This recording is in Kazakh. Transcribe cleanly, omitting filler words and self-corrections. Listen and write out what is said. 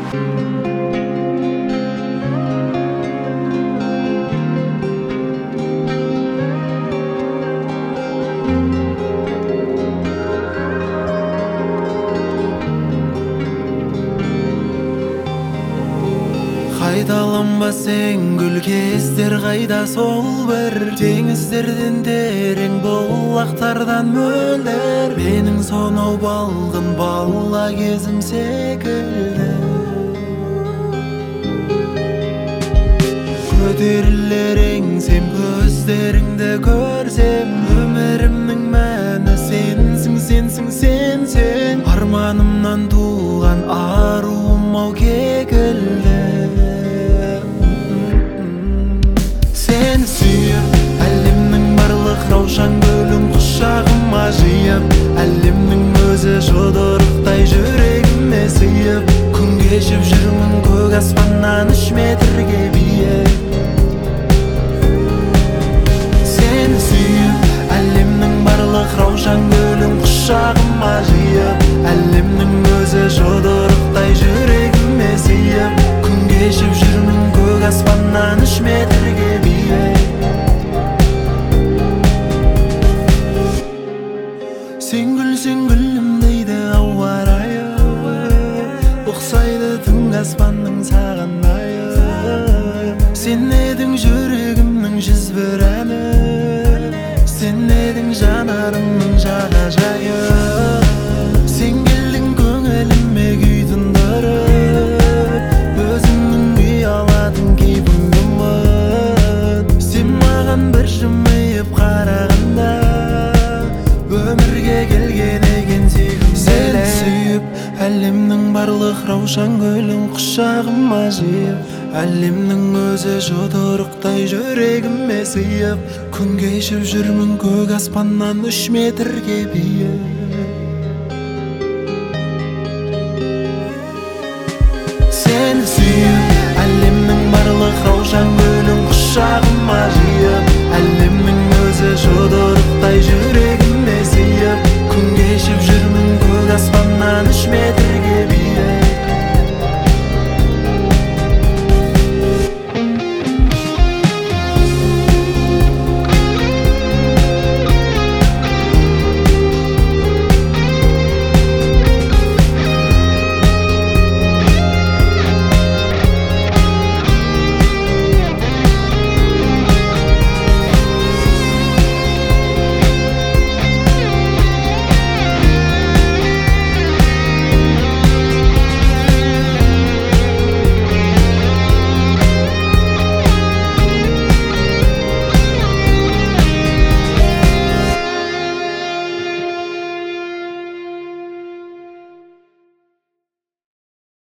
Қайталанба сен гүл кездер, қайда сол бір теңіздерден терең бұлақтардан мөлдір. Менің сонау балғын бала кезім секілді. Көтерілер еңсем көздеріңді көрсем, өмірімнің мәні сенсің, сенсің, сен. Арманымнан туған аруым ау кекілді. Сені сүйіп, әлемнің барлық раушан гүлін құшағыма жиып, әлемнің өзі жұдырықтай жүрегіме сыйып, күн кешіп жүрмін көк аспаннан 3 метрге биік. Сені сүйіп, әлемнің барлық раушан гүлін құшағыма жиып, әлемнің өзі жұдырықтай жүрегіме сыйып, күн кешіп жүрмін көк аспаннан 3 метрге биік. Сен күлсең гүлім дейді ауа райы, ұқсайды түн аспанның саған айы. Сен едің жүрегімнің 101 әні, сен едің жанарымның жағажайы. Сен келдің көңіліме күй тұндырып, өзіңнің күй алатын кейпіңді ұмыт. Сен маған бір жымиып қарағанда, өмірге келген екен сүйгім. Сені сүйіп, әлемнің барлық раушан гүлін құшағыма жиып, әлемнің өзі жұдырықтай жүрегіме сыйып, күн кешіп жүрмін көк аспаннан 3 метрге биік.